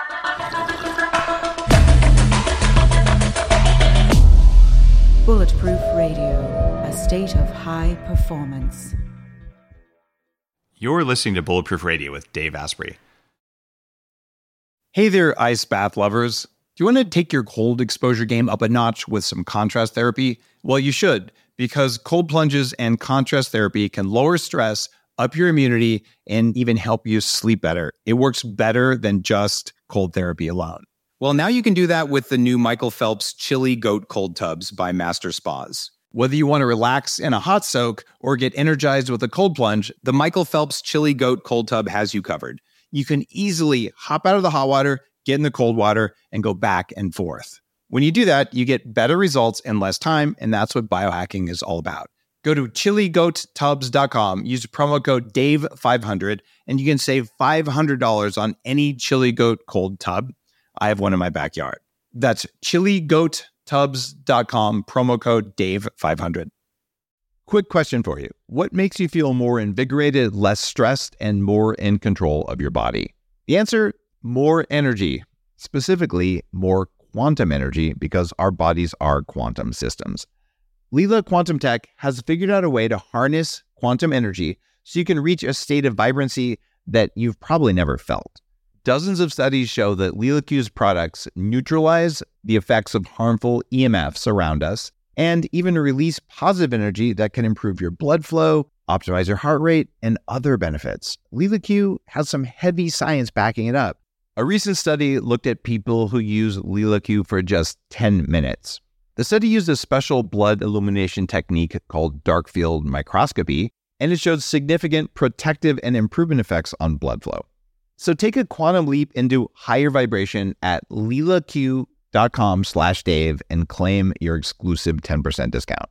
Bulletproof Radio, a state of high performance. You're listening to Bulletproof Radio with Dave Asprey. Hey there, ice bath lovers. Do you want to take your cold exposure game up a notch with some contrast therapy? Well, you should, because cold plunges and contrast therapy can lower stress, up your immunity, and even help you sleep better. It works better than just cold therapy alone. Well, now you can do that with the new Michael Phelps Chili Goat Cold Tubs by Master Spas. Whether you want to relax in a hot soak or get energized with a cold plunge, the Michael Phelps Chili Goat Cold Tub has you covered. You can easily hop out of the hot water, get in the cold water, and go back and forth. When you do that, you get better results in less time, and that's what biohacking is all about. Go to chiligoattubs.com, use promo code DAVE500, and you can save $500 on any Chili Goat Cold Tub. I have one in my backyard. That's chiligoattubs.com, promo code DAVE500. Quick question for you. What makes you feel more invigorated, less stressed, and more in control of your body? The answer, more energy. Specifically, more quantum energy, because our bodies are quantum systems. Leela Quantum Tech has figured out a way to harness quantum energy so you can reach a state of vibrancy that you've probably never felt. Dozens of studies show that LeelaQ's products neutralize the effects of harmful EMFs around us and even release positive energy that can improve your blood flow, optimize your heart rate, and other benefits. LeelaQ has some heavy science backing it up. A recent study looked at people who use LeelaQ for just 10 minutes. The study used a special blood illumination technique called dark field microscopy, and it showed significant protective and improvement effects on blood flow. So take a quantum leap into higher vibration at leelaq.com/Dave and claim your exclusive 10% discount.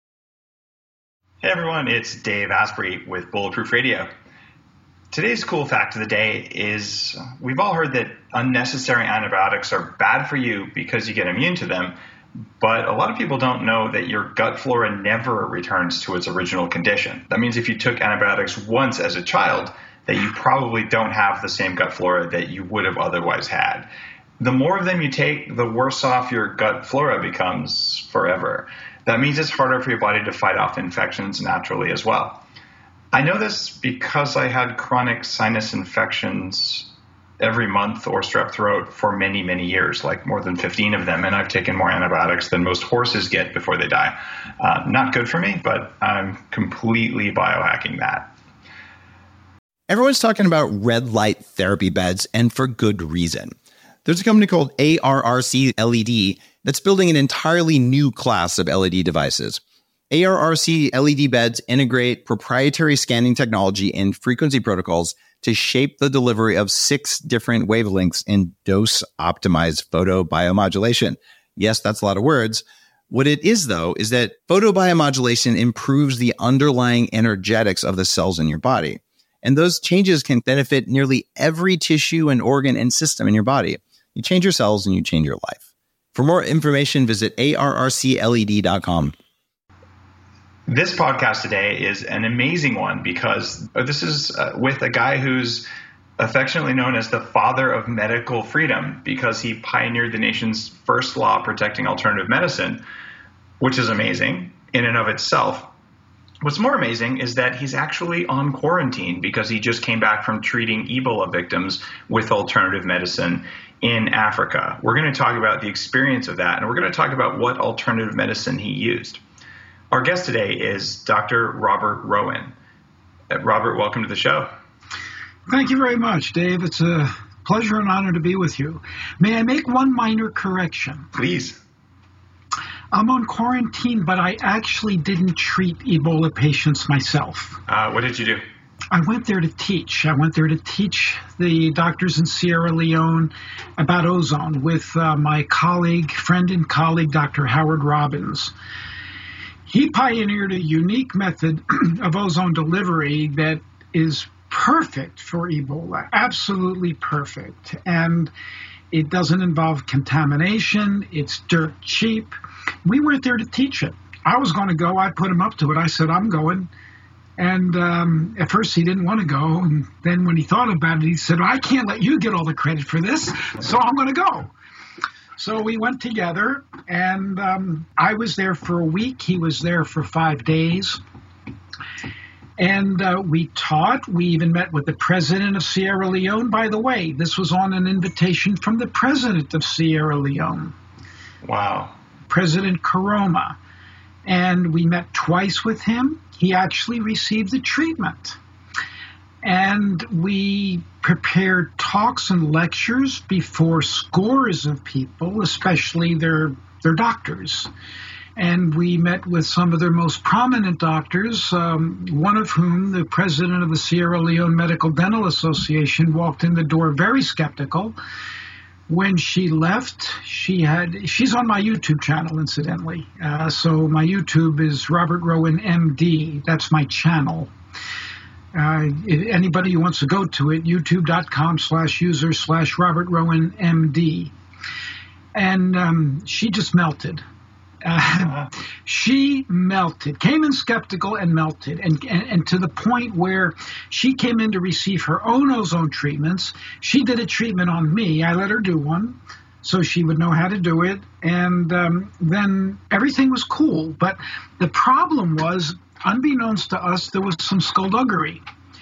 Hey everyone, it's Dave Asprey with Bulletproof Radio. Today's cool fact of the day is we've all heard that unnecessary antibiotics are bad for you because you get immune to them, but a lot of people don't know that your gut flora never returns to its original condition. That means if you took antibiotics once as a child, that you probably don't have the same gut flora that you would have otherwise had. The more of them you take, the worse off your gut flora becomes forever. That means it's harder for your body to fight off infections naturally as well. I know this because I had chronic sinus infections every month or strep throat for many, many years, like more than 15 of them, and I've taken more antibiotics than most horses get before they die. Not good for me, but I'm completely biohacking that. Everyone's talking about red light therapy beds, and for good reason. There's a company called ARRC LED that's building an entirely new class of LED devices. ARRC LED beds integrate proprietary scanning technology and frequency protocols to shape the delivery of 6 different wavelengths in dose-optimized photobiomodulation. Yes, that's a lot of words. What it is, though, is that photobiomodulation improves the underlying energetics of the cells in your body. And those changes can benefit nearly every tissue and organ and system in your body. You change your cells and you change your life. For more information, visit arrcled.com. This podcast today is an amazing one because this is with a guy who's affectionately known as the father of medical freedom because he pioneered the nation's first law protecting alternative medicine, which is amazing in and of itself. What's more amazing is that he's actually on quarantine because he just came back from treating Ebola victims with alternative medicine in Africa. We're going to talk about the experience of that, and we're going to talk about what alternative medicine he used. Our guest today is Dr. Robert Rowan. Robert, welcome to the show. Thank you very much, Dave. It's a pleasure and honor to be with you. May I make one minor correction? Please. I'm on quarantine, but I actually didn't treat Ebola patients myself. What did you do? I went there to teach. I went there to teach the doctors in Sierra Leone about ozone with my friend and colleague, Dr. Howard Robbins. He pioneered a unique method of ozone delivery that is perfect for Ebola, absolutely perfect. And it doesn't involve contamination. It's dirt cheap. We weren't there to teach it. I was going to go. I put him up to it. I said, I'm going. And at first he didn't want to go. And then when he thought about it, he said, I can't let you get all the credit for this, so I'm going to go. So we went together, and I was there for a week. He was there for 5 days. And we taught. We even met with the president of Sierra Leone. By the way, this was on an invitation from the president of Sierra Leone. Wow. President Koroma. And we met twice with him. He actually received the treatment. And we prepared talks and lectures before scores of people, especially their doctors. And we met with some of their most prominent doctors, one of whom, the president of the Sierra Leone Medical Dental Association, walked in the door very skeptical. When she left, she's on my YouTube channel, incidentally. So my YouTube is Robert Rowan, MD. That's my channel. If anybody who wants to go to it, youtube.com/user/Robert Rowan, MD. And she just melted. She melted, came in skeptical and melted, and to the point where she came in to receive her own ozone treatments. She did a treatment on me. I let her do one so she would know how to do it, and then everything was cool. But the problem was, unbeknownst to us, there was some skullduggery.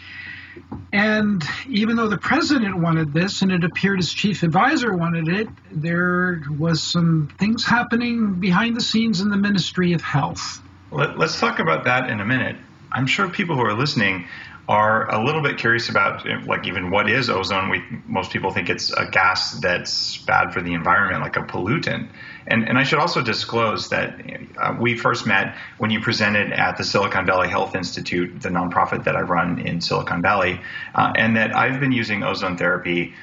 And even though the president wanted this, and it appeared his chief advisor wanted it, there was some things happening behind the scenes in the Ministry of Health. Let's talk about that in a minute. I'm sure people who are listening are a little bit curious about, like, even what is ozone. Most people think it's a gas that's bad for the environment, like a pollutant. And I should also disclose that we first met when you presented at the Silicon Valley Health Institute, the nonprofit that I run in Silicon Valley, and that I've been using ozone therapy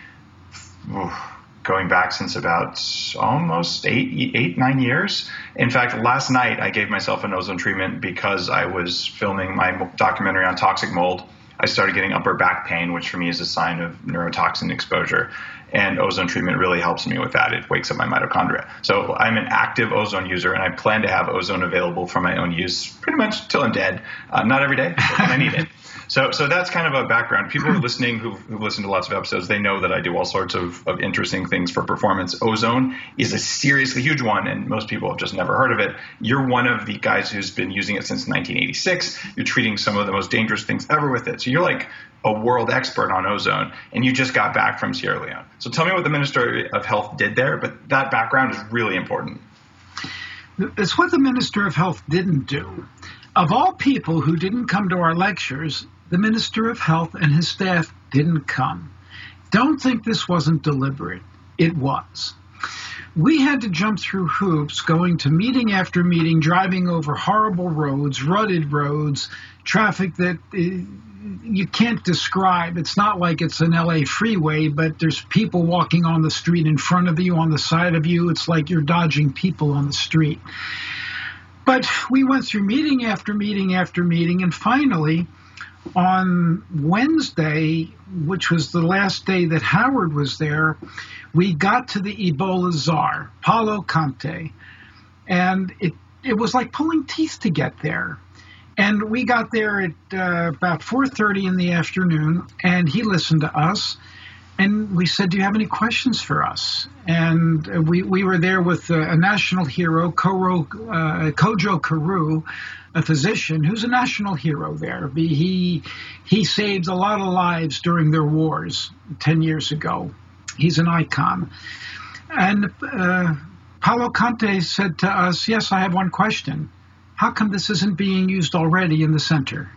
going back since about almost 9 years. In fact, last night I gave myself an ozone treatment because I was filming my documentary on toxic mold. I started getting upper back pain, which for me is a sign of neurotoxin exposure. And ozone treatment really helps me with that. It wakes up my mitochondria. So I'm an active ozone user, and I plan to have ozone available for my own use pretty much till I'm dead. Not every day, but when I need it. So that's kind of a background. People who are listening who've listened to lots of episodes, they know that I do all sorts of interesting things for performance. Ozone is a seriously huge one, and most people have just never heard of it. You're one of the guys who's been using it since 1986. You're treating some of the most dangerous things ever with it. So you're like a world expert on ozone, and you just got back from Sierra Leone. So tell me what the Minister of Health did there, but that background is really important. It's what the Minister of Health didn't do. Of all people who didn't come to our lectures, the Minister of Health and his staff didn't come. Don't think this wasn't deliberate. It was. We had to jump through hoops, going to meeting after meeting, driving over horrible roads, rutted roads, traffic that you can't describe. It's not like it's an LA freeway, but there's people walking on the street in front of you, on the side of you. It's like you're dodging people on the street. But we went through meeting after meeting after meeting, and finally, on Wednesday, which was the last day that Howard was there, we got to the Ebola czar, Paulo Conte. And it was like pulling teeth to get there. And we got there at about 4:30 in the afternoon, and he listened to us. And we said, do you have any questions for us? And we were there with a national hero, Kojo Karu, a physician who's a national hero there. He saved a lot of lives during their wars 10 years ago. He's an icon. And Paulo Conte said to us, yes, I have one question. How come this isn't being used already in the center?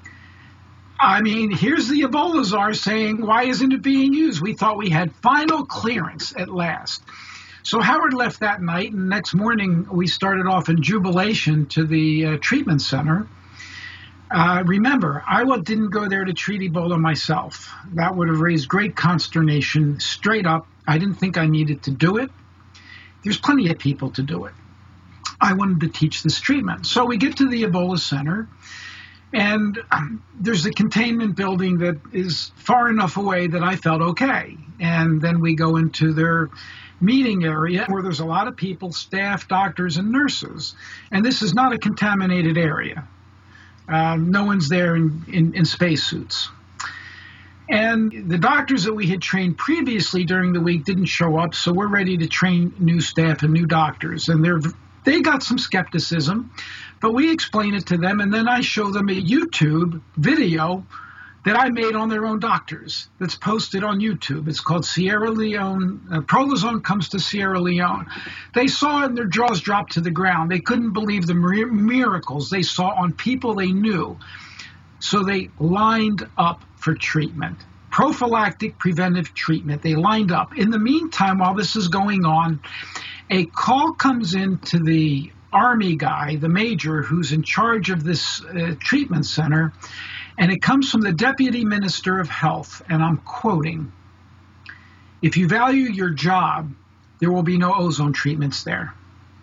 I mean, here's the Ebola czar saying, why isn't it being used? We thought we had final clearance at last. So Howard left that night, and next morning we started off in jubilation to the treatment center. Remember, I didn't go there to treat Ebola myself. That would have raised great consternation. Straight up, I didn't think I needed to do it. There's plenty of people to do it. I wanted to teach this treatment. So we get to the Ebola Center, and there's a containment building that is far enough away that I felt okay. And then we go into their meeting area where there's a lot of people, staff, doctors, and nurses. And this is not a contaminated area. No one's there in spacesuits. And the doctors that we had trained previously during the week didn't show up, so we're ready to train new staff and new doctors. And they got some skepticism, but we explain it to them, and then I show them a YouTube video that I made on their own doctors that's posted on YouTube. It's called Sierra Leone, Prolozone Comes to Sierra Leone. They saw it and their jaws dropped to the ground. They couldn't believe the miracles they saw on people they knew. So they lined up for treatment. Prophylactic preventive treatment. They lined up. In the meantime, while this is going on, a call comes in to the Army guy, the major, who's in charge of this treatment center, and it comes from the Deputy Minister of Health, and I'm quoting, "If you value your job, there will be no ozone treatments there."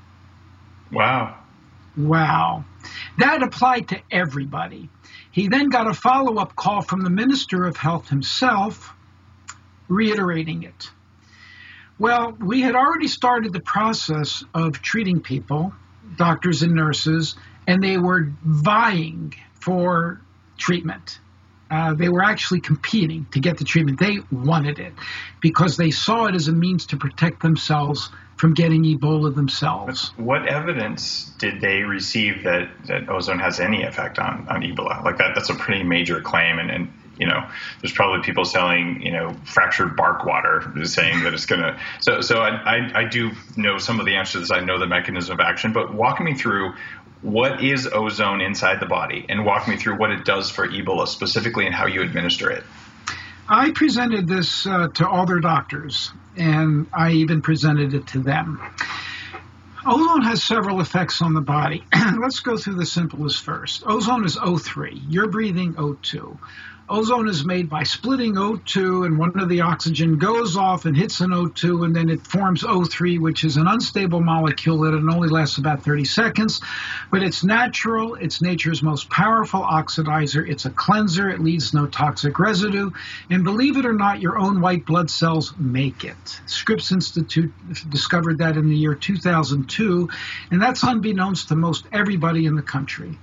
Wow. Wow. That applied to everybody. He then got a follow-up call from the Minister of Health himself, reiterating it. Well, we had already started the process of treating people, doctors and nurses, and they were vying for treatment. They were actually competing to get the treatment. They wanted it because they saw it as a means to protect themselves from getting Ebola themselves. What evidence did they receive that ozone has any effect on Ebola? Like that's a pretty major claim, and you know, there's probably people selling, you know, fractured bark water, saying that it's going to. So I do know some of the answers to this. I know the mechanism of action, but walk me through what is ozone inside the body, and walk me through what it does for Ebola specifically and how you administer it. I presented this to all their doctors, and I even presented it to them. Ozone has several effects on the body. Let's go through the simplest first. Ozone is O3. You're breathing O2. Ozone is made by splitting O2, and one of the oxygen goes off and hits an O2, and then it forms O3, which is an unstable molecule that it only lasts about 30 seconds. But it's natural. It's nature's most powerful oxidizer. It's a cleanser. It leaves no toxic residue. And believe it or not, your own white blood cells make it. Scripps Institute discovered that in the year 2002, and that's unbeknownst to most everybody in the country.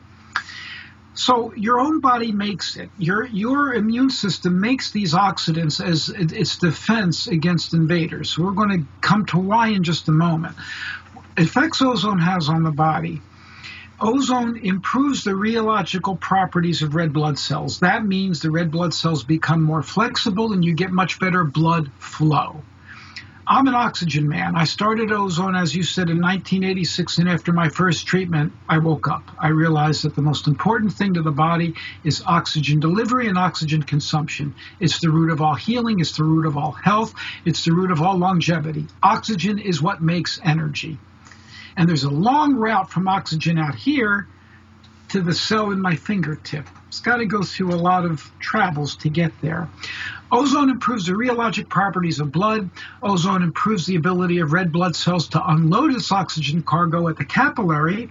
So your own body makes it. Your immune system makes these oxidants as its defense against invaders. So we're going to come to why in just a moment. Effects ozone has on the body. Ozone improves the rheological properties of red blood cells. That means the red blood cells become more flexible and you get much better blood flow. I'm an oxygen man. I started ozone, as you said, in 1986, and after my first treatment, I woke up. I realized that the most important thing to the body is oxygen delivery and oxygen consumption. It's the root of all healing. It's the root of all health. It's the root of all longevity. Oxygen is what makes energy. And there's a long route from oxygen out here to the cell in my fingertip. It's got to go through a lot of travels to get there. Ozone improves the rheologic properties of blood. Ozone improves the ability of red blood cells to unload its oxygen cargo at the capillary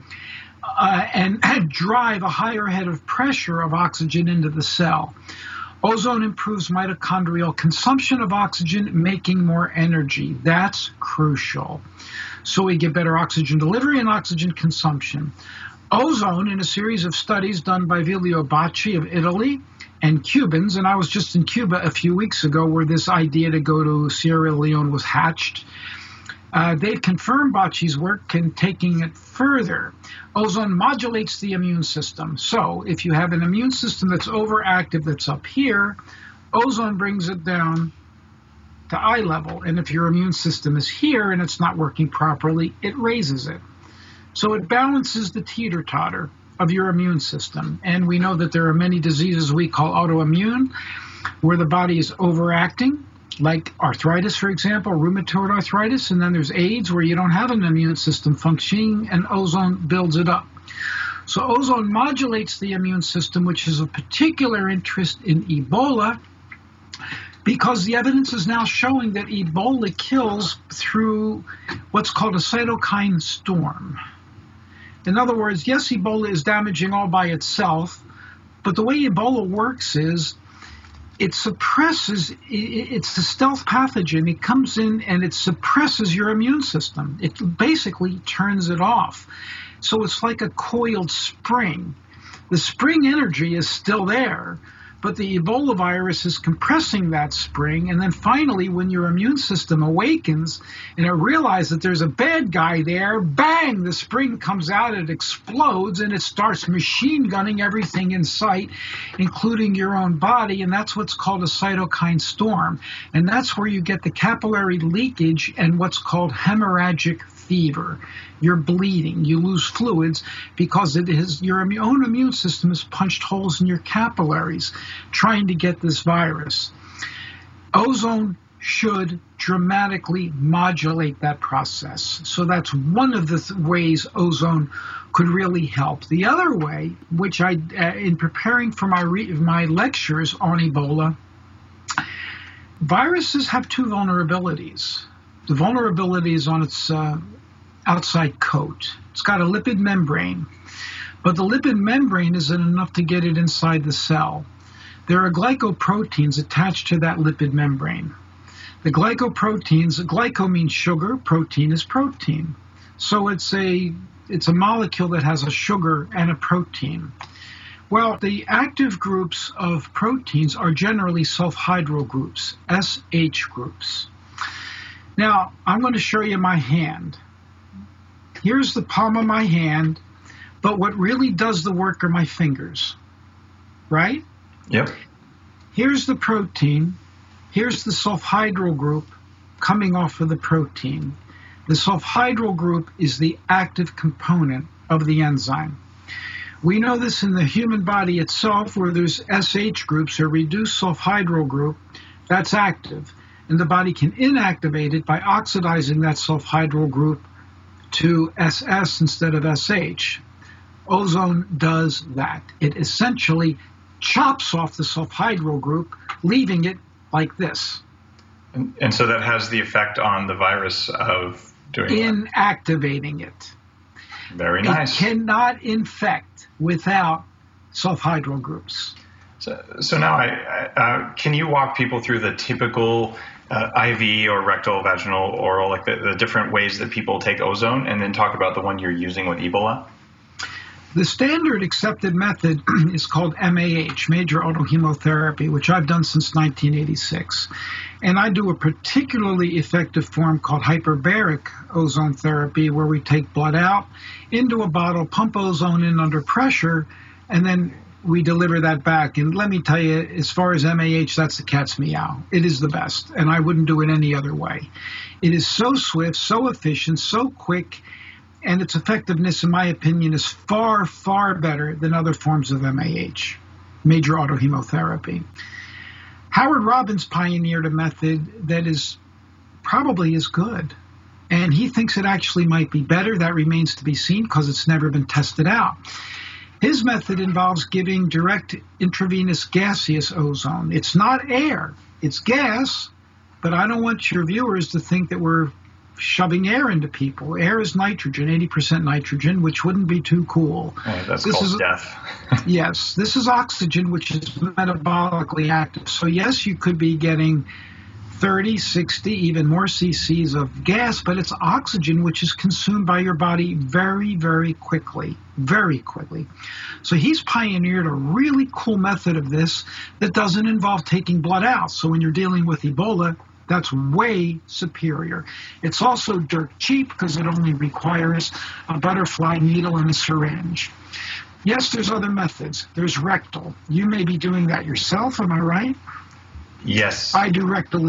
and drive a higher head of pressure of oxygen into the cell. Ozone improves mitochondrial consumption of oxygen, making more energy. That's crucial. So we get better oxygen delivery and oxygen consumption. Ozone, in a series of studies done by Vilio Bacci of Italy and Cubans, and I was just in Cuba a few weeks ago where this idea to go to Sierra Leone was hatched. They've confirmed Bacci's work and taking it further. Ozone modulates the immune system. So if you have an immune system that's overactive that's up here, ozone brings it down to eye level. And if your immune system is here and it's not working properly, it raises it. So it balances the teeter-totter of your immune system. And we know that there are many diseases we call autoimmune, where the body is overacting, like arthritis, for example, rheumatoid arthritis. And then there's AIDS, where you don't have an immune system functioning, and ozone builds it up. So ozone modulates the immune system, which is of particular interest in Ebola, because the evidence is now showing that Ebola kills through what's called a cytokine storm. In other words, yes, Ebola is damaging all by itself, but the way Ebola works is it suppresses, it's a stealth pathogen. It comes in and it suppresses your immune system. It basically turns it off. So it's like a coiled spring. The spring energy is still there, but the Ebola virus is compressing that spring, and then finally, when your immune system awakens and it realizes that there's a bad guy there, bang, the spring comes out, it explodes, and it starts machine gunning everything in sight, including your own body, and that's what's called a cytokine storm. And that's where you get the capillary leakage and what's called hemorrhagic fever. You're bleeding, you lose fluids because your own immune system has punched holes in your capillaries trying to get this virus. Ozone should dramatically modulate that process. So that's one of the ways ozone could really help. The other way, which I, in preparing for my lectures on Ebola, viruses have two vulnerabilities. The vulnerability is on its outside coat. It's got a lipid membrane, but the lipid membrane isn't enough to get it inside the cell. There are glycoproteins attached to that lipid membrane. The glycoproteins, glyco means sugar, protein is protein. So it's a molecule that has a sugar and a protein. Well, the active groups of proteins are generally sulfhydryl groups, SH groups. Now, I'm going to show you my hand. Here's the palm of my hand, but what really does the work are my fingers, right? Yep. Here's the protein. Here's the sulfhydryl group coming off of the protein. The sulfhydryl group is the active component of the enzyme. We know this in the human body itself, where there's SH groups, or reduced sulfhydryl group, that's active. And the body can inactivate it by oxidizing that sulfhydryl group to SS instead of SH. Ozone does that. It essentially chops off the sulfhydryl group, leaving it like this. And so that has the effect on the virus of doing inactivating it. Very nice. It cannot infect without sulfhydryl groups. So now, can you walk people through the typical IV or rectal, vaginal, oral, like the different ways that people take ozone, and then talk about the one you're using with Ebola? The standard accepted method is called MAH, major autohemotherapy, which I've done since 1986. And I do a particularly effective form called hyperbaric ozone therapy, where we take blood out into a bottle, pump ozone in under pressure, and then we deliver that back. And let me tell you, as far as MAH, that's the cat's meow. It is the best, and I wouldn't do it any other way. It is so swift, so efficient, so quick, and its effectiveness, in my opinion, is far, far better than other forms of MAH, major autohemotherapy. Howard Robbins pioneered a method that is probably as good, and he thinks it actually might be better. That remains to be seen because it's never been tested out. His method involves giving direct intravenous gaseous ozone. It's not air, it's gas, but I don't want your viewers to think that we're shoving air into people. Air is nitrogen, 80% nitrogen, which wouldn't be too cool. That's called death. Yes, this is oxygen, which is metabolically active. So yes, you could be getting 30, 60, even more cc's of gas, but it's oxygen which is consumed by your body very, very quickly, very quickly. So he's pioneered a really cool method of this that doesn't involve taking blood out. So when you're dealing with Ebola, that's way superior. It's also dirt cheap because it only requires a butterfly needle and a syringe. Yes, there's other methods. There's rectal. You may be doing that yourself, am I right? Yes. I do rectal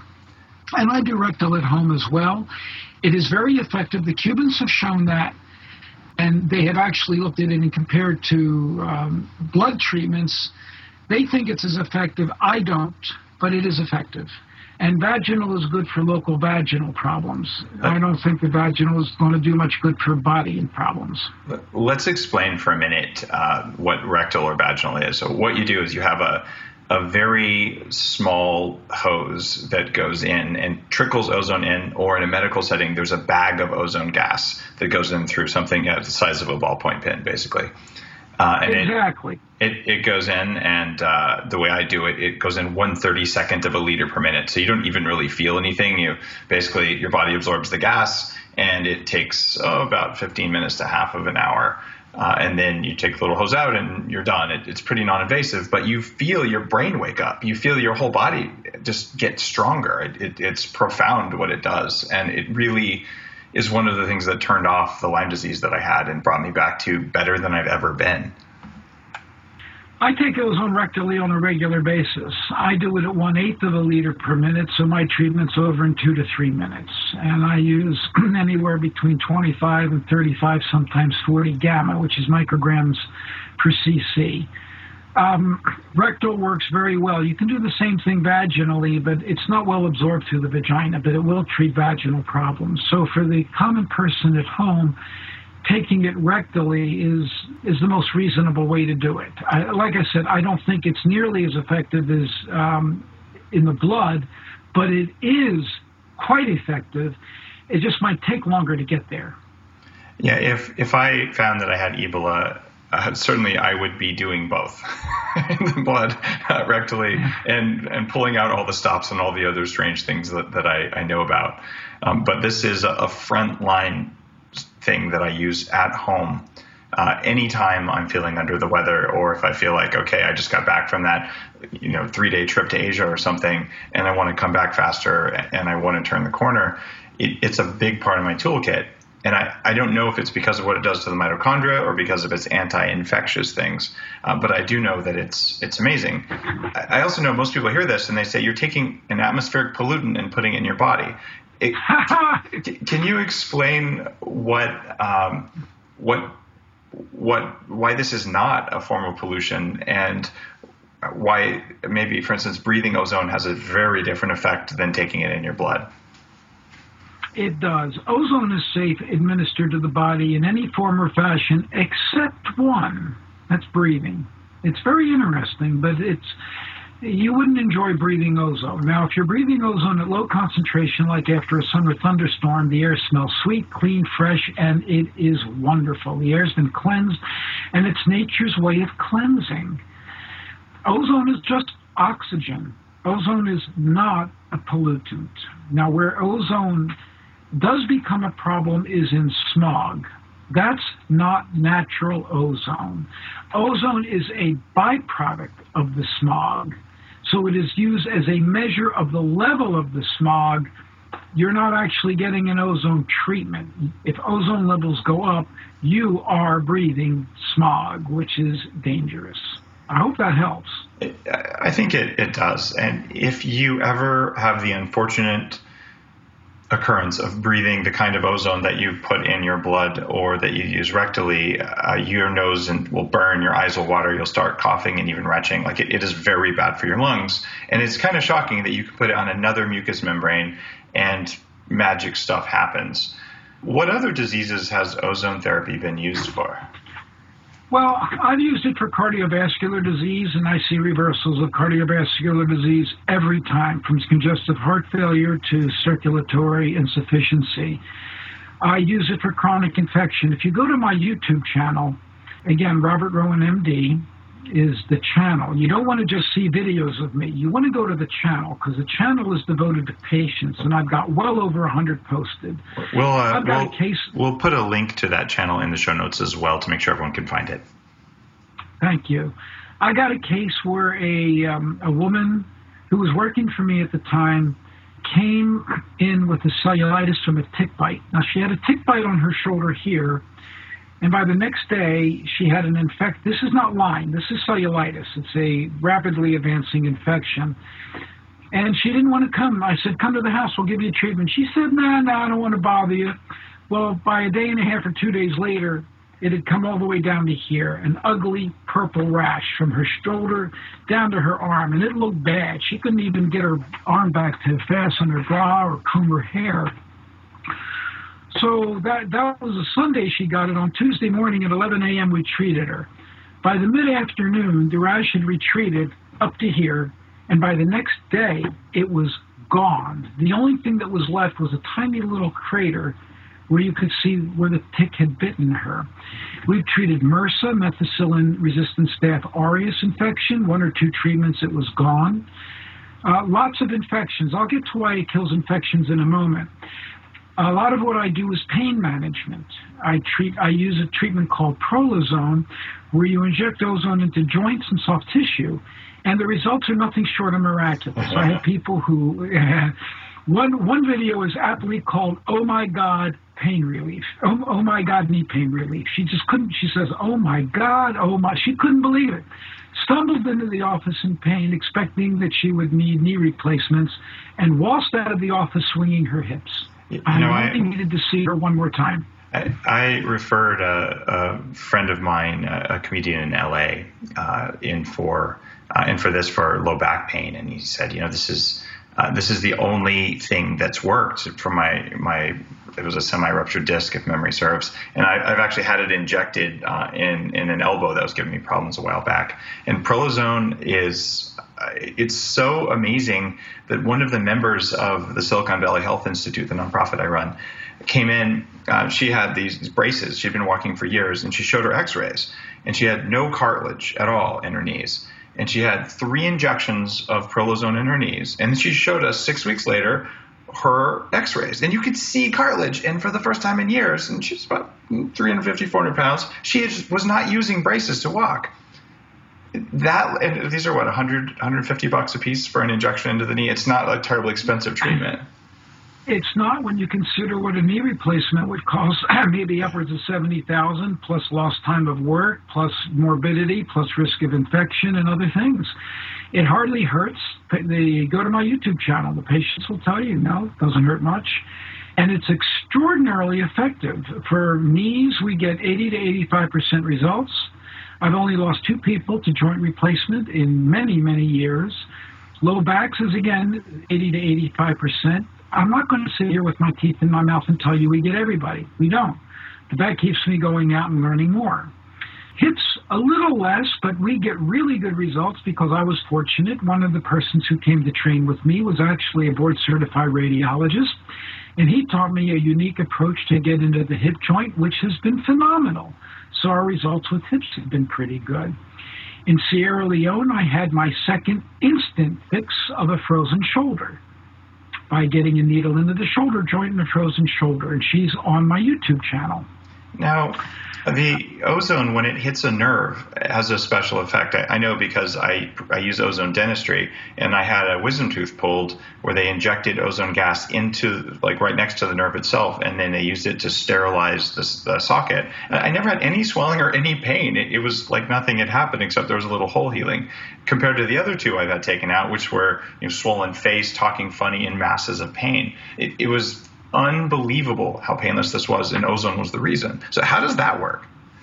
and I do rectal at home as well. It is very effective. The Cubans have shown that, and they have actually looked at it and compared to blood treatments. They think it's as effective. I don't, but it is effective. And vaginal is good for local vaginal problems. I don't think the vaginal is going to do much good for body problems. Let's explain for a minute what rectal or vaginal is. So what you do is you have a very small hose that goes in and trickles ozone in, or in a medical setting, there's a bag of ozone gas that goes in through something the size of a ballpoint pen, basically. And exactly. It goes in, and the way I do it, it goes in 1/32 of a liter per minute. So you don't even really feel anything. Basically, your body absorbs the gas, and it takes about 15 minutes to half of an hour and then you take the little hose out and you're done. It's pretty non-invasive, but you feel your brain wake up. You feel your whole body just get stronger. It's profound what it does, and it really is one of the things that turned off the Lyme disease that I had and brought me back to better than I've ever been. I take ozone rectally on a regular basis. I do it at 1/8 of a liter per minute, so my treatment's over in 2 to 3 minutes. And I use anywhere between 25 and 35, sometimes 40 gamma, which is micrograms per cc. Rectal works very well. You can do the same thing vaginally, but it's not well absorbed through the vagina, but it will treat vaginal problems. So for the common person at home, taking it rectally is the most reasonable way to do it. Like I said, I don't think it's nearly as effective as in the blood, but it is quite effective. It just might take longer to get there. Yeah, if I found that I had Ebola, certainly I would be doing both in the blood rectally and pulling out all the stops and all the other strange things that I know about. But this is a frontline thing that I use at home anytime I'm feeling under the weather, or if I feel like, okay, I just got back from that 3-day trip to Asia or something and I want to come back faster and I want to turn the corner. It's a big part of my toolkit. And I don't know if it's because of what it does to the mitochondria or because of its anti-infectious things, but I do know that it's amazing. I also know most people hear this and they say, you're taking an atmospheric pollutant and putting it in your body. Can you explain why this is not a form of pollution, and why maybe, for instance, breathing ozone has a very different effect than taking it in your blood? It does. Ozone is safe administered to the body in any form or fashion except one. That's breathing. It's very interesting, but you wouldn't enjoy breathing ozone. Now, if you're breathing ozone at low concentration, like after a summer thunderstorm, the air smells sweet, clean, fresh, and it is wonderful. The air's been cleansed, and it's nature's way of cleansing. Ozone is just oxygen. Ozone is not a pollutant. Now, where ozone does become a problem is in smog. That's not natural ozone. Ozone is a byproduct of the smog. So it is used as a measure of the level of the smog. You're not actually getting an ozone treatment. If ozone levels go up, you are breathing smog, which is dangerous. I hope that helps. I think it does. And if you ever have the unfortunate occurrence of breathing the kind of ozone that you put in your blood or that you use rectally, your nose will burn, your eyes will water, you'll start coughing and even retching. Like it is very bad for your lungs. And it's kind of shocking that you can put it on another mucous membrane and magic stuff happens. What other diseases has ozone therapy been used for? Well, I've used it for cardiovascular disease, and I see reversals of cardiovascular disease every time, from congestive heart failure to circulatory insufficiency. I use it for chronic infection. If you go to my YouTube channel, again, Robert Rowan, MD, is the channel. You don't want to just see videos of me. You want to go to the channel, because the channel is devoted to patients, and I've got well over 100 posted. We'll put a link to that channel in the show notes as well to make sure everyone can find it. Thank you. I got a case where a woman who was working for me at the time came in with a cellulitis from a tick bite. Now, she had a tick bite on her shoulder here, and by the next day, she had an infection. This is not Lyme. This is cellulitis. It's a rapidly advancing infection. And she didn't want to come. I said, come to the house. We'll give you treatment. She said, no, I don't want to bother you. Well, by a day and a half or 2 days later, it had come all the way down to here, an ugly purple rash from her shoulder down to her arm, and it looked bad. She couldn't even get her arm back to fasten her bra or comb her hair. So that was a Sunday she got it. On Tuesday morning at 11 a.m. we treated her. By the mid-afternoon, the rash had retreated up to here, and by the next day, it was gone. The only thing that was left was a tiny little crater where you could see where the tick had bitten her. We've treated MRSA, methicillin-resistant Staph aureus infection, 1 or 2 treatments, it was gone. Lots of infections. I'll get to why it kills infections in a moment. A lot of what I do is pain management. I use a treatment called Prolozone, where you inject ozone into joints and soft tissue, and the results are nothing short of miraculous. I have people who, one video is aptly called, "Oh my God, pain relief." Oh my God, knee pain relief. She just couldn't, she says, "Oh my God, she couldn't believe it. Stumbled into the office in pain, expecting that she would need knee replacements, and waltzed out of the office swinging her hips. I needed to see her one more time. I referred a friend of mine, a comedian in LA, in for low back pain, and he said, this is the only thing that's worked for my. It was a semi-ruptured disc, if memory serves, and I've actually had it injected in an elbow that was giving me problems a while back. And Prolozone it's so amazing that one of the members of the Silicon Valley Health Institute, the nonprofit I run, came in. She had these braces. She'd been walking for years, and she showed her x-rays, and she had no cartilage at all in her knees. And she had 3 injections of Prolozone in her knees. And she showed us 6 weeks later her x-rays. And you could see cartilage. And for the first time in years, and she's about 350, 400 pounds, she was not using braces to walk. And these are what, $150 a piece for an injection into the knee? It's not a terribly expensive treatment. It's not when you consider what a knee replacement would cost, maybe upwards of $70,000, plus lost time of work, plus morbidity, plus risk of infection and other things. It hardly hurts. Go to my YouTube channel. The patients will tell you, no, it doesn't hurt much. And it's extraordinarily effective. For knees, we get 80 to 85% results. I've only lost 2 people to joint replacement in many, many years. Low backs is, again, 80 to 85%. I'm not going to sit here with my teeth in my mouth and tell you we get everybody. We don't. But that keeps me going out and learning more. Hips, a little less, but we get really good results because I was fortunate. One of the persons who came to train with me was actually a board-certified radiologist, and he taught me a unique approach to get into the hip joint, which has been phenomenal. So our results with hips have been pretty good. In Sierra Leone, I had my second instant fix of a frozen shoulder by getting a needle into the shoulder joint and a frozen shoulder, and she's on my YouTube channel. Now, the ozone, when it hits a nerve, has a special effect. I know because I use ozone dentistry, and I had a wisdom tooth pulled where they injected ozone gas into, like, right next to the nerve itself, and then they used it to sterilize the socket. And I never had any swelling or any pain. It was like nothing had happened except there was a little hole healing. Compared to the other 2 I've had taken out, which were swollen face, talking funny, and masses of pain. It was unbelievable how painless this was, and ozone was the reason. So how does that work?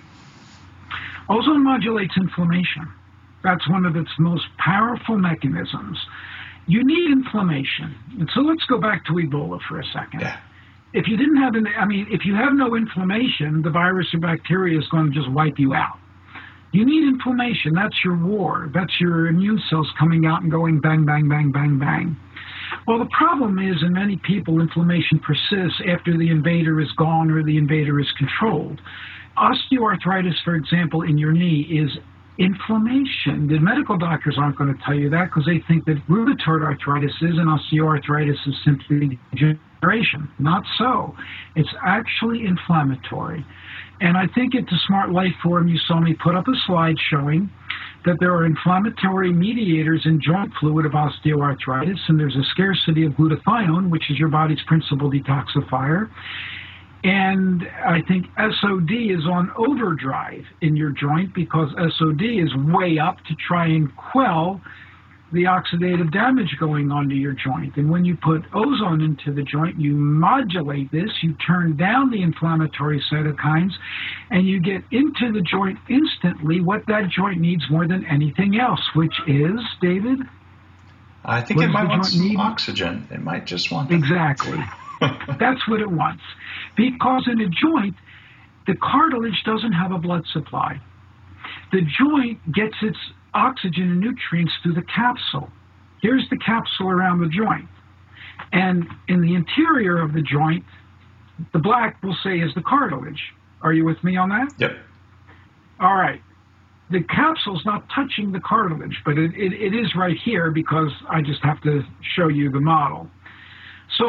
Ozone modulates inflammation. That's one of its most powerful mechanisms. You need inflammation. And so let's go back to Ebola for a second. Yeah. If you didn't have if you have no inflammation, the virus or bacteria is going to just wipe you out. You need inflammation. That's your war. That's your immune cells coming out and going bang, bang, bang, bang, bang. Well, the problem is, in many people, inflammation persists after the invader is gone or the invader is controlled. Osteoarthritis, for example, in your knee is inflammation. The medical doctors aren't going to tell you that because they think that rheumatoid arthritis is, and osteoarthritis is simply degeneration. Not so. It's actually inflammatory. And I think at the Smart Life Forum, you saw me put up a slide showing that there are inflammatory mediators in joint fluid of osteoarthritis, and there's a scarcity of glutathione, which is your body's principal detoxifier. And I think SOD is on overdrive in your joint because SOD is way up to try and quell the oxidative damage going on to your joint. And when you put ozone into the joint, you modulate this, you turn down the inflammatory cytokines, and you get into the joint instantly what that joint needs more than anything else, which is, David? I think it might want some oxygen. It might just want that. Exactly. That's what it wants. Because in a joint, the cartilage doesn't have a blood supply. The joint gets its oxygen and nutrients through the capsule. Here's the capsule around the joint. And in the interior of the joint, the black, we'll say, is the cartilage. Are you with me on that? Yep. All right. The capsule's not touching the cartilage, but it is right here because I just have to show you the model. So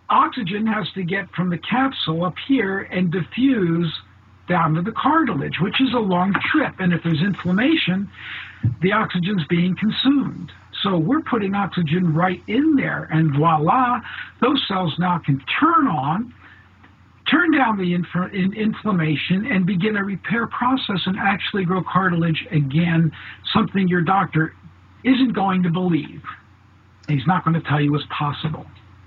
oxygen has to get from the capsule up here and diffuse down to the cartilage, which is a long trip. And if there's inflammation, the oxygen's being consumed. So we're putting oxygen right in there, and voila, those cells now can turn down the inflammation and begin a repair process and actually grow cartilage again, something your doctor isn't going to believe. He's not going to tell you is possible.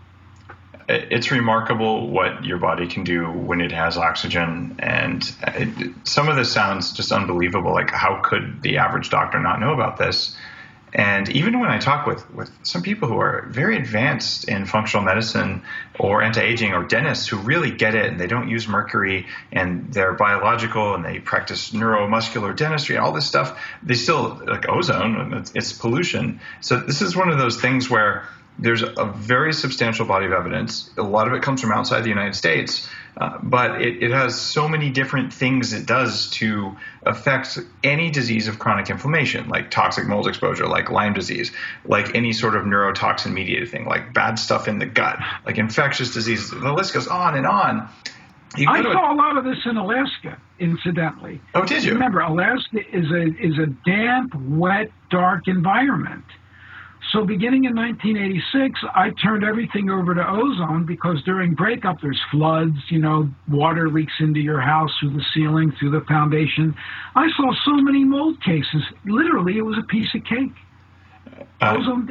It's remarkable what your body can do when it has oxygen, and some of this sounds just unbelievable. Like, how could the average doctor not know about this? And even when I talk with some people who are very advanced in functional medicine or anti-aging or dentists who really get it, and they don't use mercury, and they're biological, and they practice neuromuscular dentistry and all this stuff, they still, like ozone, it's pollution. So this is one of those things where there's a very substantial body of evidence. A lot of it comes from outside the United States, but it has so many different things it does to affect any disease of chronic inflammation, like toxic mold exposure, like Lyme disease, like any sort of neurotoxin mediated thing, like bad stuff in the gut, like infectious diseases. The list goes on and on. I saw a lot of this in Alaska, incidentally. Oh, did you? Remember, Alaska is a damp, wet, dark environment. So beginning in 1986, I turned everything over to ozone because during breakup, there's floods, water leaks into your house through the ceiling, through the foundation. I saw so many mold cases. Literally, it was a piece of cake. Ozone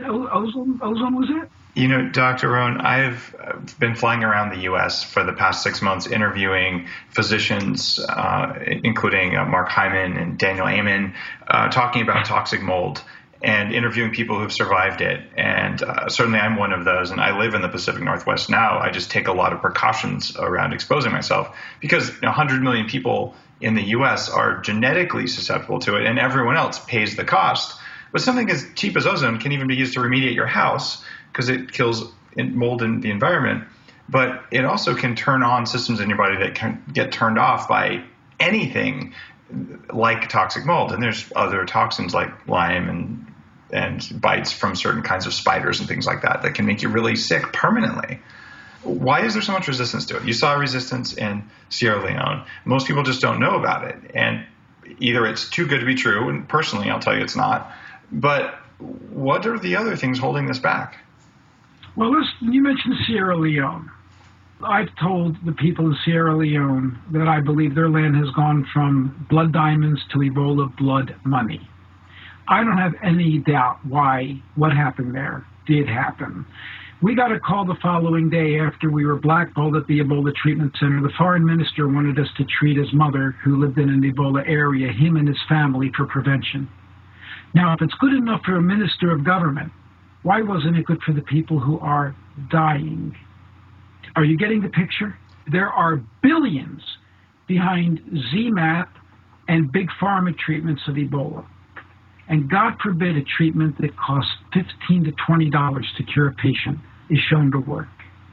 was it. Dr. Rowan, I've been flying around the U.S. for the past 6 months interviewing physicians, including Mark Hyman and Daniel Amen, talking about toxic mold, and interviewing people who've survived it. And certainly I'm one of those, and I live in the Pacific Northwest now. I just take a lot of precautions around exposing myself because 100 million people in the U.S. are genetically susceptible to it, and everyone else pays the cost. But something as cheap as ozone can even be used to remediate your house because it kills mold in the environment. But it also can turn on systems in your body that can get turned off by anything like toxic mold. And there's other toxins like Lyme and bites from certain kinds of spiders and things like that can make you really sick permanently. Why is there so much resistance to it? You saw resistance in Sierra Leone. Most people just don't know about it. And either it's too good to be true, and personally I'll tell you it's not, but what are the other things holding this back? Well, you mentioned Sierra Leone. I've told the people in Sierra Leone that I believe their land has gone from blood diamonds to Ebola blood money. I don't have any doubt why what happened there did happen. We got a call the following day after we were blackballed at the Ebola treatment center. The foreign minister wanted us to treat his mother, who lived in an Ebola area, him and his family, for prevention. Now, if it's good enough for a minister of government, why wasn't it good for the people who are dying? Are you getting the picture? There are billions behind ZMapp and big pharma treatments of Ebola. And God forbid a treatment that costs $15 to $20 to cure a patient is shown to work.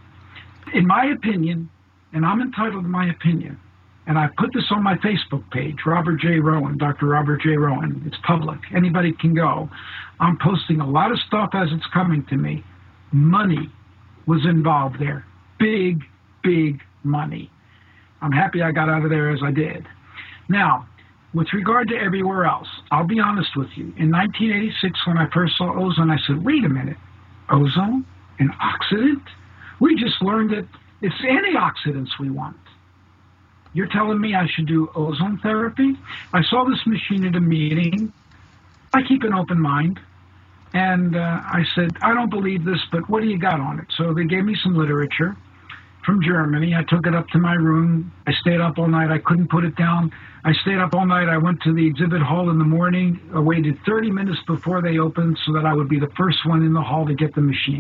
In my opinion, and I'm entitled to my opinion, and I put this on my Facebook page, Robert J. Rowan, Dr. Robert J. Rowan. It's public. Anybody can go. I'm posting a lot of stuff as it's coming to me. Money was involved there. Big, big money. I'm happy I got out of there as I did. Now, with regard to everywhere else, I'll be honest with you. In 1986, when I first saw ozone, I said, wait a minute, ozone? An oxidant? We just learned that it's antioxidants we want. You're telling me I should do ozone therapy? I saw this machine at a meeting. I keep an open mind. And I said, I don't believe this, but what do you got on it? So they gave me some literature from Germany. I took it up to my room. I stayed up all night. I couldn't put it down. I stayed up all night. I went to the exhibit hall in the morning. I waited 30 minutes before they opened so that I would be the first one in the hall to get the machine.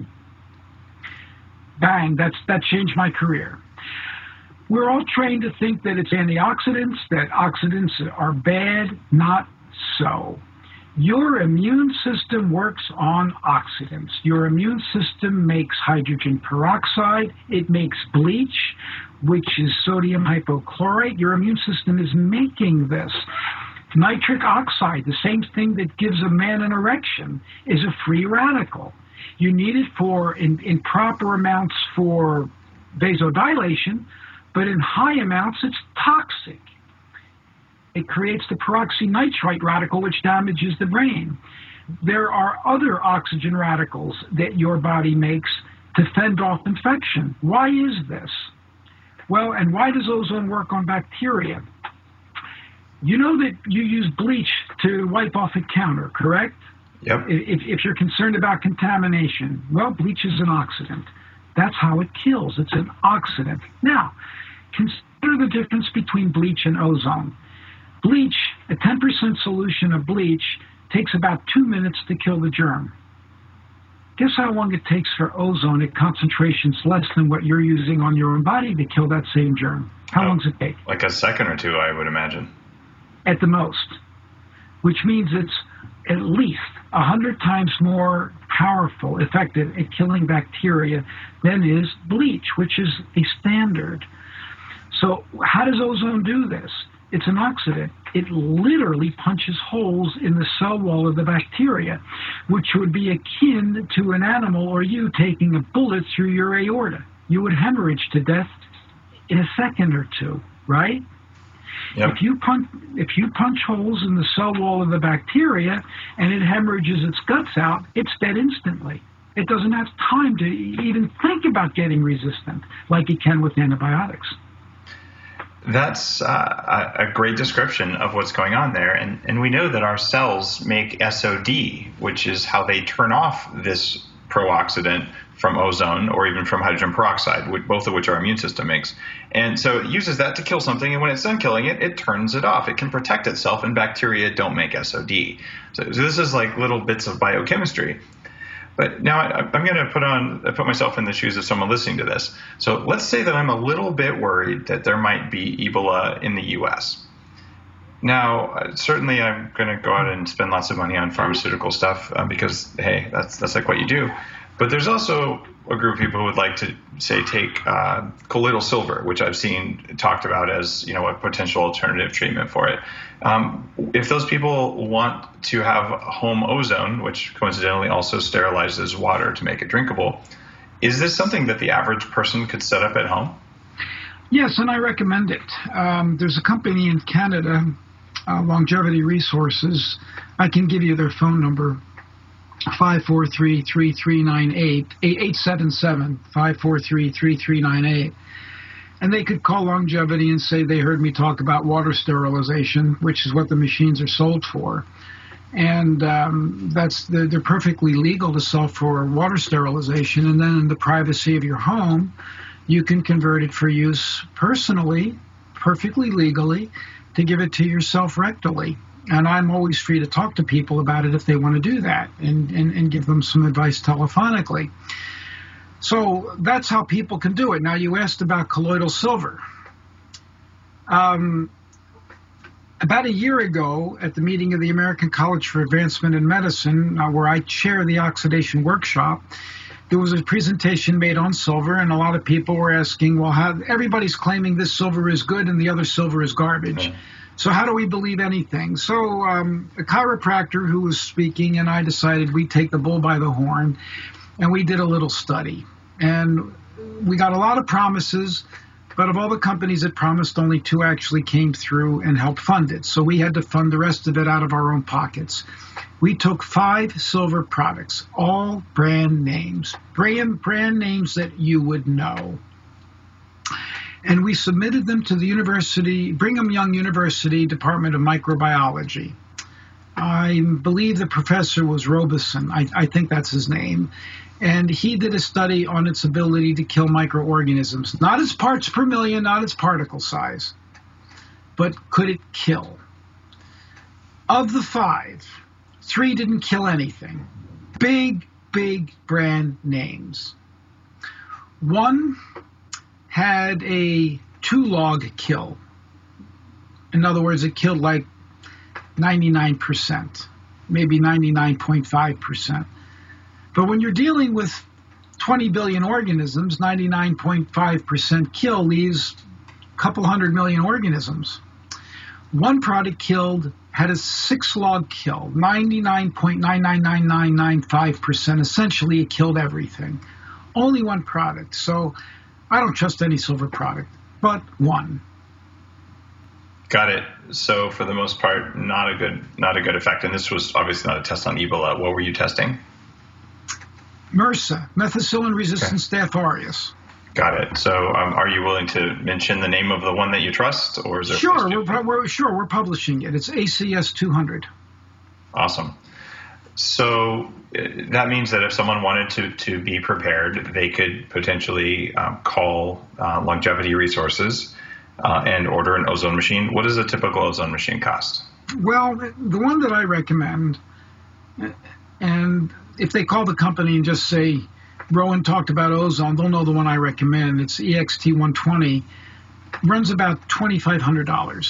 Bang, that changed my career. We're all trained to think that it's antioxidants, that oxidants are bad. Not so. Your immune system works on oxidants. Your immune system makes hydrogen peroxide. It makes bleach, which is sodium hypochlorite. Your immune system is making this. Nitric oxide, the same thing that gives a man an erection, is a free radical. You need it in proper amounts for vasodilation, but in high amounts, it's toxic. It creates the peroxynitrite radical, which damages the brain. There are other oxygen radicals that your body makes to fend off infection. Why is this? Well, and why does ozone work on bacteria? You know that you use bleach to wipe off a counter, correct? Yep. If you're concerned about contamination, well, bleach is an oxidant. That's how it kills. It's an oxidant. Now, consider the difference between bleach and ozone. Bleach, a 10% solution of bleach, takes about 2 minutes to kill the germ. Guess how long it takes for ozone at concentrations less than what you're using on your own body to kill that same germ? How long does it take? Like a second or two, I would imagine. At the most, which means it's at least 100 times more powerful, effective at killing bacteria than is bleach, which is a standard. So how does ozone do this? It's an oxidant. It literally punches holes in the cell wall of the bacteria, which would be akin to an animal or you taking a bullet through your aorta. You would hemorrhage to death in a second or two, right? Yep. If you punch holes in the cell wall of the bacteria and it hemorrhages its guts out, it's dead instantly. It doesn't have time to even think about getting resistant like it can with antibiotics. That's a great description of what's going on there. And we know that our cells make SOD, which is how they turn off this pro-oxidant from ozone or even from hydrogen peroxide, both of which our immune system makes. And so it uses that to kill something, and when it's done killing it, it turns it off. It can protect itself, and bacteria don't make SOD. So this is like little bits of biochemistry. But now I'm going to put myself in the shoes of someone listening to this. So let's say that I'm a little bit worried that there might be Ebola in the U.S. Now, certainly I'm going to go out and spend lots of money on pharmaceutical stuff because, hey, that's like what you do. But there's also a group of people who would like to, say, take colloidal silver, which I've seen talked about as, a potential alternative treatment for it. If those people want to have home ozone, which coincidentally also sterilizes water to make it drinkable, is this something that the average person could set up at home? Yes, and I recommend it. There's a company in Canada, Longevity Resources. I can give you their phone number. 543-3398, 877-543-3398. And they could call Longevity and say they heard me talk about water sterilization, which is what the machines are sold for. And they're perfectly legal to sell for water sterilization. And then in the privacy of your home, you can convert it for use personally, perfectly legally, to give it to yourself rectally. And I'm always free to talk to people about it if they want to do that and give them some advice telephonically. So that's how people can do it. Now, you asked about colloidal silver. About a year ago, at the meeting of the American College for Advancement in Medicine, where I chair the oxidation workshop, there was a presentation made on silver, and a lot of people were asking, well, everybody's claiming this silver is good and the other silver is garbage. So how do we believe anything? So a chiropractor who was speaking and I decided we'd take the bull by the horn, and we did a little study. And we got a lot of promises, but of all the companies that promised, only 2 actually came through and helped fund it. So we had to fund the rest of it out of our own pockets. We took 5 silver products, all brand names, brand names that you would know. And we submitted them to the Brigham Young University Department of Microbiology. I believe the professor was Robeson. I think that's his name. And he did a study on its ability to kill microorganisms. Not its parts per million, not its particle size, but could it kill? Of the 5, 3 didn't kill anything. Big brand names. 1 had a 2-log kill. In other words, it killed like 99%, maybe 99.5%. But when you're dealing with 20 billion organisms, 99.5% kill leaves a couple 100 million organisms. 1 product had a 6-log kill, 99.999995%. Essentially, it killed everything. Only 1 product. So I don't trust any silver product, but one. Got it. So for the most part, not a good effect. And this was obviously not a test on Ebola. What were you testing? MRSA, methicillin-resistant Staph aureus. Got it. So are you willing to mention the name of the one that you trust, or is there? Sure, we're publishing it. It's ACS 200. Awesome. So that means that if someone wanted to be prepared, they could potentially call Longevity Resources and order an ozone machine. What does a typical ozone machine cost? Well, the one that I recommend, and if they call the company and just say, Rowan talked about ozone, they'll know the one I recommend. It's EXT120. Runs about $2,500.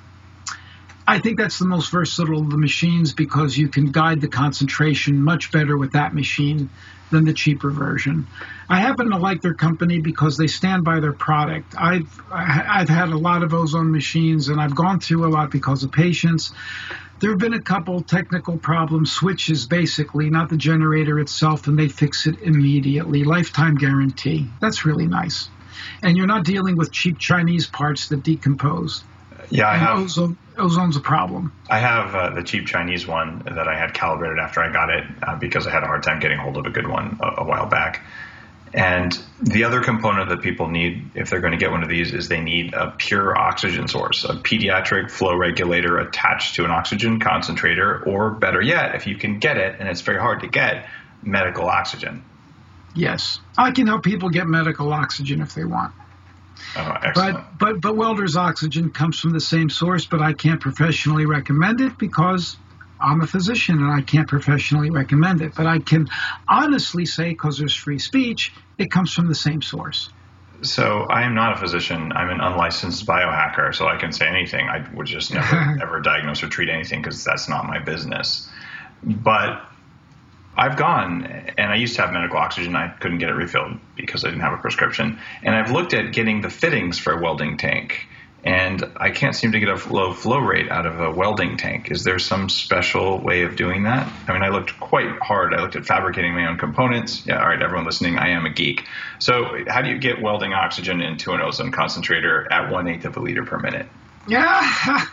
I think that's the most versatile of the machines because you can guide the concentration much better with that machine than the cheaper version. I happen to like their company because they stand by their product. I've had a lot of ozone machines, and I've gone through a lot because of patients. There have been a couple technical problems, switches basically, not the generator itself, and they fix it immediately. Lifetime guarantee. That's really nice. And you're not dealing with cheap Chinese parts that decompose. Yeah, I have. Ozone's a problem. I have the cheap Chinese one that I had calibrated after I got it because I had a hard time getting hold of a good one a while back. And the other component that people need if they're going to get one of these is they need a pure oxygen source, a pediatric flow regulator attached to an oxygen concentrator, or better yet, if you can get it, and it's very hard to get, medical oxygen. Yes. I can help people get medical oxygen if they want. Oh, excellent. But welder's oxygen comes from the same source, but I can't professionally recommend it because I'm a physician and I can't professionally recommend it. But I can honestly say, because there's free speech, it comes from the same source. So I am not a physician. I'm an unlicensed biohacker, so I can say anything. I would just never ever diagnose or treat anything because that's not my business. But I've gone, and I used to have medical oxygen. I couldn't get it refilled because I didn't have a prescription. And I've looked at getting the fittings for a welding tank, and I can't seem to get a low flow rate out of a welding tank. Is there some special way of doing that? I mean, I looked quite hard. I looked at fabricating my own components. Yeah, all right, everyone listening, I am a geek. So how do you get welding oxygen into an ozone concentrator at 1/8 of a liter per minute? Yeah,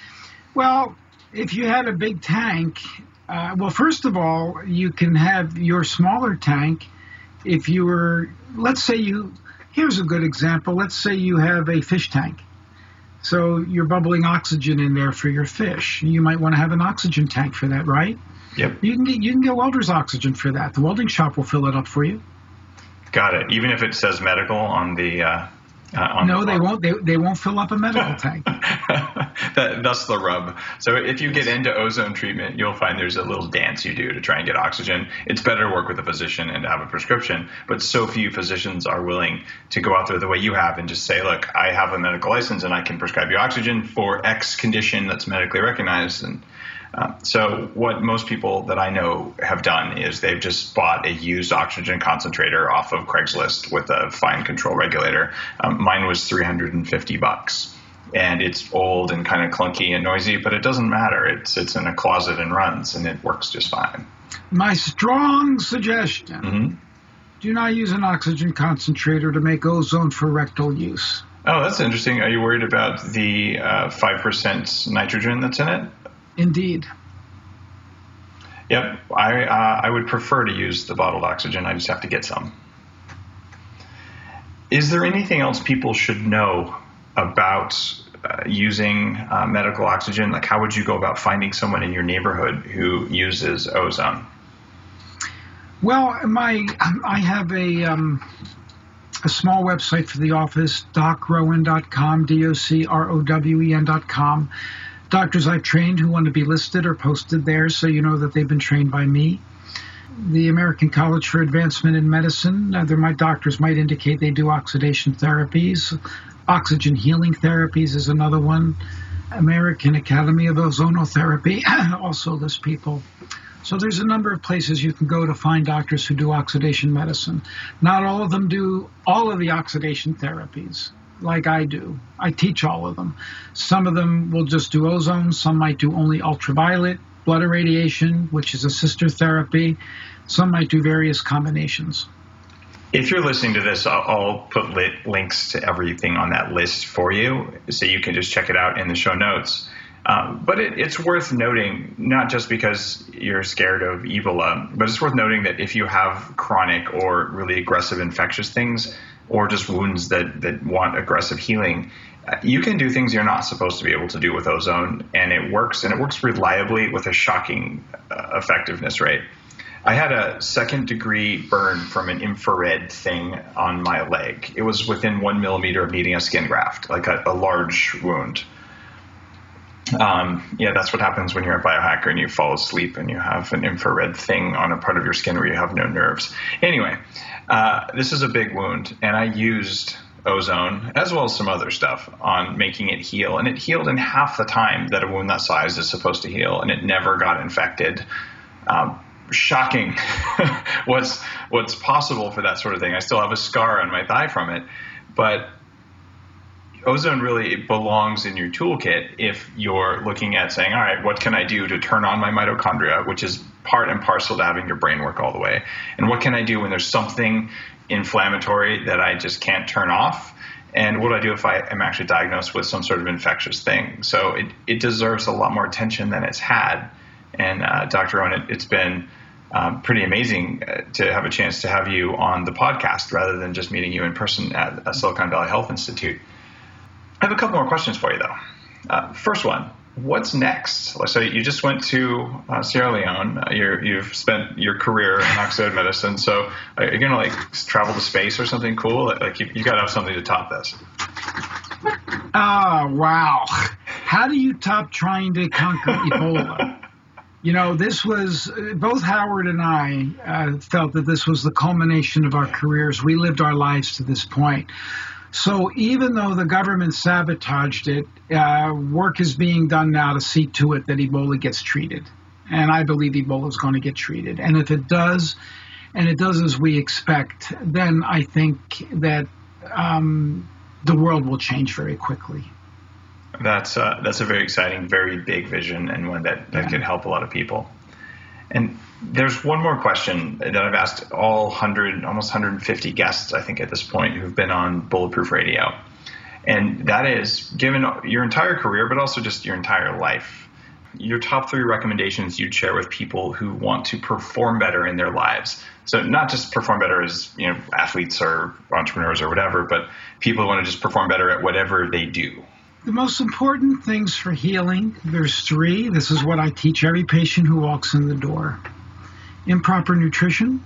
well, if you had a big tank, well, first of all, you can have your smaller tank. If you were, here's a good example. Let's say you have a fish tank. So you're bubbling oxygen in there for your fish. You might want to have an oxygen tank for that, right? Yep. You can get welder's oxygen for that. The welding shop will fill it up for you. Got it. Even if it says medical on the no, they won't. They won't fill up a medical tank. That's the rub. So if you get into ozone treatment, you'll find there's a little dance you do to try and get oxygen. It's better to work with a physician and to have a prescription, but so few physicians are willing to go out there the way you have and just say, look, I have a medical license and I can prescribe you oxygen for X condition that's medically recognized. And so what most people that I know have done is they've just bought a used oxygen concentrator off of Craigslist with a fine control regulator. Mine was $350, and it's old and kind of clunky and noisy, but it doesn't matter. It sits in a closet and runs, and it works just fine. My strong suggestion, do not use an oxygen concentrator to make ozone for rectal use. Oh, that's interesting. Are you worried about the 5% nitrogen that's in it? Indeed. Yep. I would prefer to use the bottled oxygen. I just have to get some. Is there anything else people should know about using medical oxygen? Like, how would you go about finding someone in your neighborhood who uses ozone? Well, I have a small website for the office, docrowen.com, docrowen.com. Doctors I've trained who want to be listed are posted there, so you know that they've been trained by me. The American College for Advancement in Medicine, doctors might indicate they do oxidation therapies. Oxygen healing therapies is another one. American Academy of Ozonotherapy also lists people. So there's a number of places you can go to find doctors who do oxidation medicine. Not all of them do all of the oxidation therapies like I do. I teach all of them. Some of them will just do ozone. Some might do only ultraviolet, blood irradiation, which is a sister therapy. Some might do various combinations. If you're listening to this, I'll put links to everything on that list for you, so you can just check it out in the show notes. But it's worth noting, not just because you're scared of Ebola, but it's worth noting that if you have chronic or really aggressive infectious things, or just wounds that want aggressive healing, you can do things you're not supposed to be able to do with ozone, and it works reliably with a shocking effectiveness rate. I had a second-degree burn from an infrared thing on my leg. It was within 1 millimeter of needing a skin graft, like a large wound. That's what happens when you're a biohacker and you fall asleep and you have an infrared thing on a part of your skin where you have no nerves. Anyway, this is a big wound, and I used ozone, as well as some other stuff, on making it heal. And it healed in half the time that a wound that size is supposed to heal, and it never got infected. Shocking what's possible for that sort of thing. I still have a scar on my thigh from it, but ozone really belongs in your toolkit if you're looking at saying, all right, what can I do to turn on my mitochondria, which is part and parcel to having your brain work all the way? And what can I do when there's something inflammatory that I just can't turn off? And what do I do if I am actually diagnosed with some sort of infectious thing? So it deserves a lot more attention than it's had. And Dr. Owen, it's been pretty amazing to have a chance to have you on the podcast rather than just meeting you in person at Silicon Valley Health Institute. I have a couple more questions for you, though. First one, what's next? So you just went to Sierra Leone. You've spent your career in oxidative medicine. So are you going to travel to space or something cool? You got to have something to top this. Oh, wow. How do you top trying to conquer Ebola? This was, both Howard and I felt that this was the culmination of our careers. We lived our lives to this point. So even though the government sabotaged it, work is being done now to see to it that Ebola gets treated. And I believe Ebola is going to get treated. And if it does, and it does as we expect, then I think that the world will change very quickly. That's a very exciting, very big vision, and one that could help a lot of people. And there's one more question that I've asked all almost 150 guests, I think, at this point, who've been on Bulletproof Radio. And that is, given your entire career, but also just your entire life, your top 3 recommendations you'd share with people who want to perform better in their lives. So not just perform better as athletes or entrepreneurs or whatever, but people who want to just perform better at whatever they do. The most important things for healing, there's 3. This is what I teach every patient who walks in the door. Improper nutrition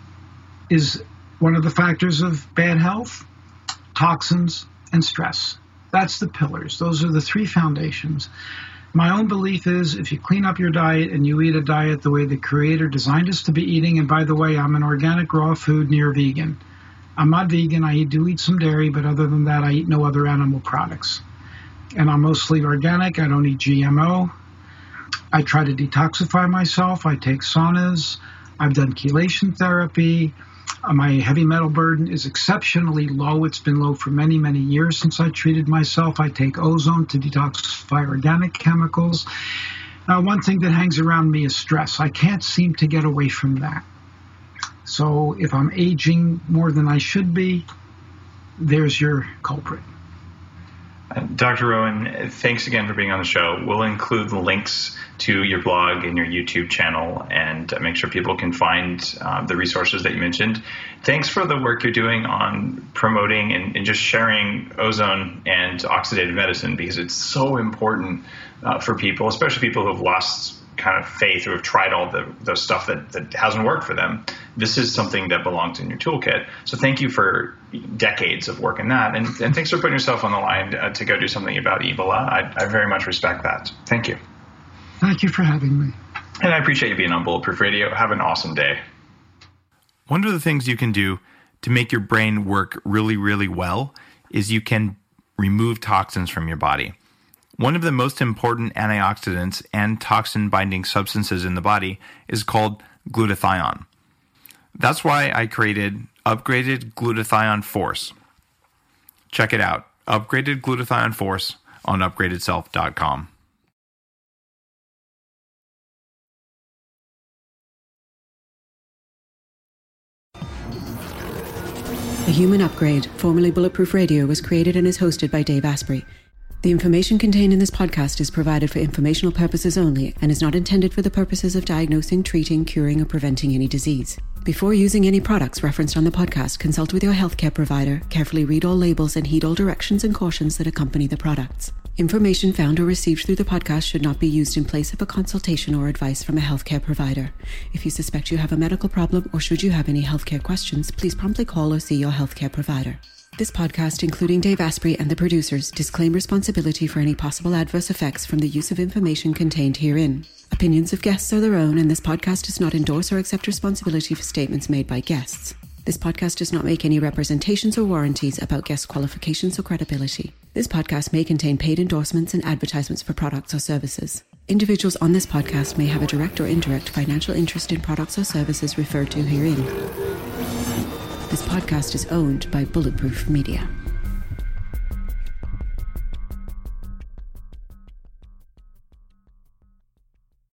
is one of the factors of bad health, toxins, and stress. That's the pillars. Those are the 3 foundations. My own belief is if you clean up your diet and you eat a diet the way the Creator designed us to be eating, and by the way, I'm an organic raw food near vegan. I'm not vegan. I do eat some dairy, but other than that, I eat no other animal products. And I'm mostly organic. I don't eat GMO. I try to detoxify myself. I take saunas. I've done chelation therapy. My heavy metal burden is exceptionally low. It's been low for many, many years since I treated myself. I take ozone to detoxify organic chemicals. One thing that hangs around me is stress. I can't seem to get away from that. So if I'm aging more than I should be, there's your culprit. Dr. Owen, thanks again for being on the show. We'll include the links to your blog and your YouTube channel and make sure people can find the resources that you mentioned. Thanks for the work you're doing on promoting and just sharing ozone and oxidative medicine, because it's so important for people, especially people who have lost kind of faith or have tried all the stuff that hasn't worked for them. This is something that belongs in your toolkit. So thank you for decades of work in that. And thanks for putting yourself on the line to go do something about Ebola. I very much respect that. Thank you. Thank you for having me. And I appreciate you being on Bulletproof Radio. Have an awesome day. One of the things you can do to make your brain work really, really well is you can remove toxins from your body. One of the most important antioxidants and toxin-binding substances in the body is called glutathione. That's why I created Upgraded Glutathione Force. Check it out, Upgraded Glutathione Force on upgradedself.com. A Human Upgrade, formerly Bulletproof Radio, was created and is hosted by Dave Asprey. The information contained in this podcast is provided for informational purposes only and is not intended for the purposes of diagnosing, treating, curing, or preventing any disease. Before using any products referenced on the podcast, consult with your healthcare provider, carefully read all labels, and heed all directions and cautions that accompany the products. Information found or received through the podcast should not be used in place of a consultation or advice from a healthcare provider. If you suspect you have a medical problem or should you have any healthcare questions, please promptly call or see your healthcare provider. This podcast, including Dave Asprey and the producers, disclaim responsibility for any possible adverse effects from the use of information contained herein. Opinions of guests are their own, and this podcast does not endorse or accept responsibility for statements made by guests. This podcast does not make any representations or warranties about guest qualifications or credibility. This podcast may contain paid endorsements and advertisements for products or services. Individuals on this podcast may have a direct or indirect financial interest in products or services referred to herein. This podcast is owned by Bulletproof Media.